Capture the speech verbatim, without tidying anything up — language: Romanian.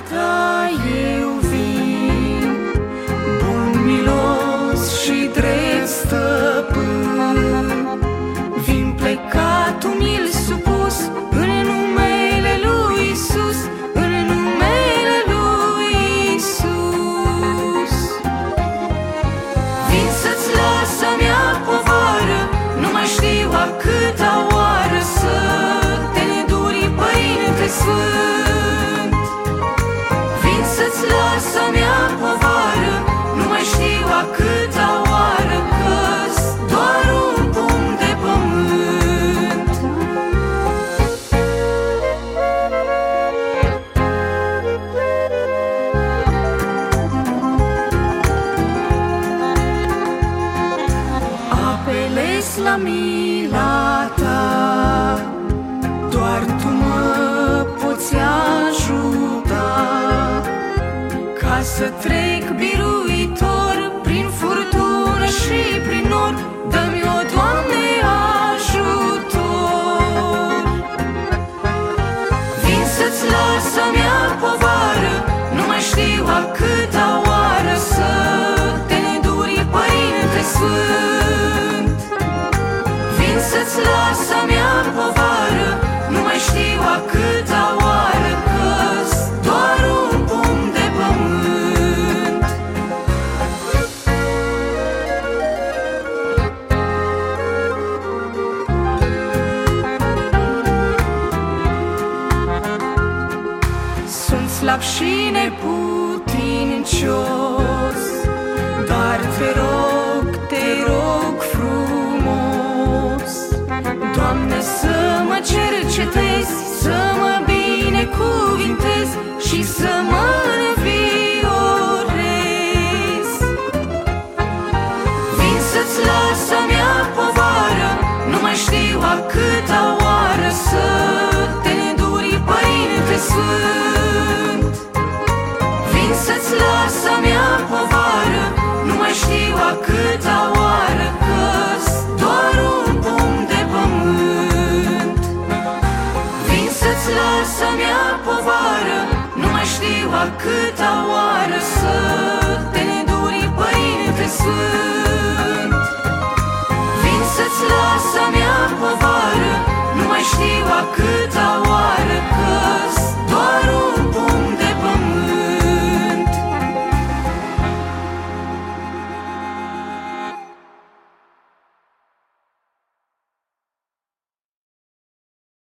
ta eu vin, bun, milos și drept stăpân. Vin plecat umil supus în numele lui Isus, în numele lui Isus. Vin să-ți las a mea povară, nu mai știu a câta oară, să te neduri, Părinte Sfânt. Vin să-ți las a mea povară, nu mai știu a câta oară, că-s doar un pum de pământ. Apelez la mila ta, doar tu mă poți ajuta, ca să trec biruitor prin furtună și prin nor. Dă-mi-o, Doamne, ajutor. Vin să-ți las a mea povară, nu mai știu a câta oară, să te neduri, Părinte Sfânt. Vin să-ți las a mea povară, nu mai știu a câta oară, că-s doar un pum de pământ. Sunt slab și neputincios, dar te rog, te rog frumos, Doamne, să mă cercetezi, să mă binecuvintezi și să mă înviorezi. Vin să-ți las a mea povară, nu mai știu a câta oară, să te neduri, Părinte Sfânt. Vin să-ți las a mea povară, nu mai știu a câta oară, că-s doar un pum de pământ. Vin să-ți las a mea povară, nu mai știu a câta oară, să te neduri, Părinte Sfânt.